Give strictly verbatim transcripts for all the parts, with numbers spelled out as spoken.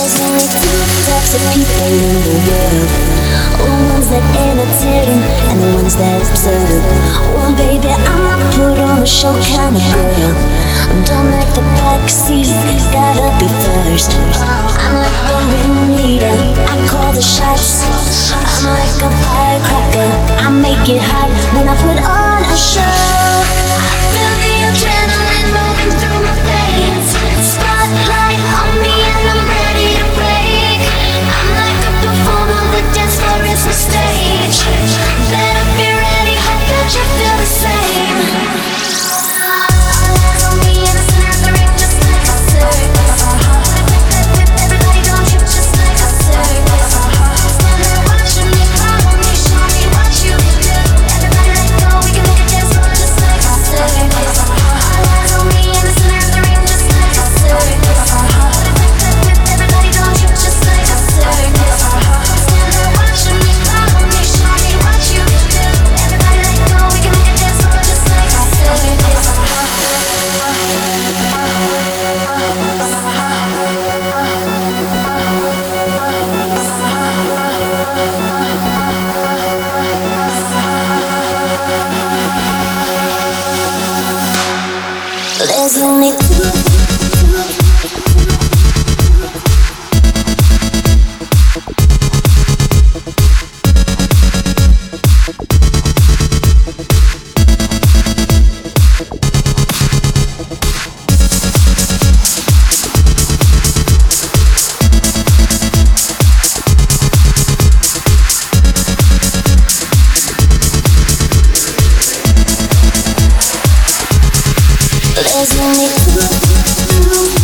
There's only two types of people in the world. The ones that entertain and the ones that observe. Well, baby, I'm a put on the show kind of girl. Don't let the backseat, gotta be first. I'm like the ringleader, I call the shots. I'm like a firecracker, I make it hot when I put on a show. I feel the adrenaline moving through my veins. Spotlight on me and I'm ready to break. I'm like a performer, the dance floor is my stage. Better be ready, hope that you feel the same. All eyes on me and it's an ring just like a circus. Everybody don't trip just like a circus. Stand there watching me, follow me, show me what you can do. Everybody let go, we can make a dance floor just like a circus. All eyes on me and it's an ring just like a circus. Everybody don't trip just like a circus. Stand there watching me, follow me, show me what you can do. Everybody let go, we can make a dance floor just like a circus. There's only two. There's only two.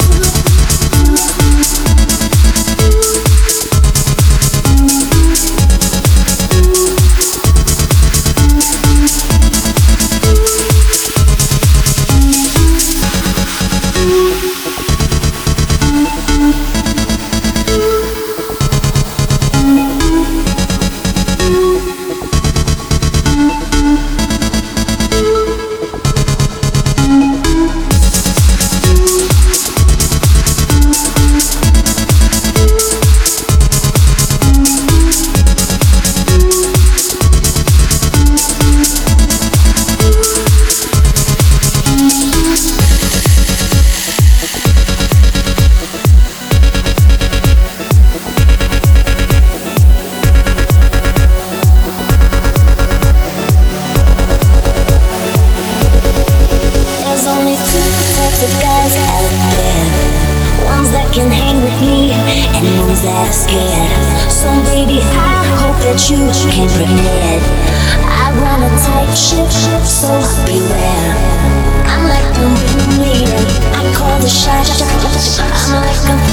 The guys out there, ones that can hang with me and ones that are scared. So baby, I hope that you can forget. I run a tight ship, so beware. I'm like the ringleader, I call the shots. I'm like a